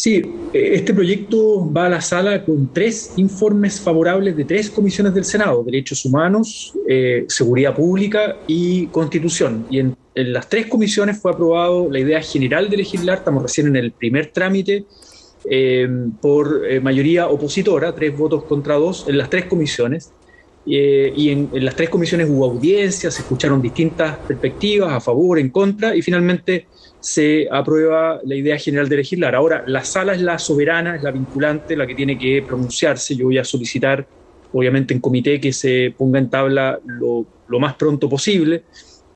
Sí, este proyecto va a la sala con 3 informes favorables de 3 comisiones del Senado: Derechos Humanos, Seguridad Pública y Constitución. Y en las 3 comisiones fue aprobado la idea general de legislar. Estamos recién en el primer trámite, por mayoría opositora, 3 votos contra 2 en las 3 comisiones. Y en las 3 comisiones hubo audiencias, se escucharon distintas perspectivas, a favor, en contra, y finalmente se aprueba la idea general de legislar. Ahora, la sala es la soberana, es la vinculante, la que tiene que pronunciarse. Yo voy a solicitar, obviamente, en comité que se ponga en tabla lo más pronto posible.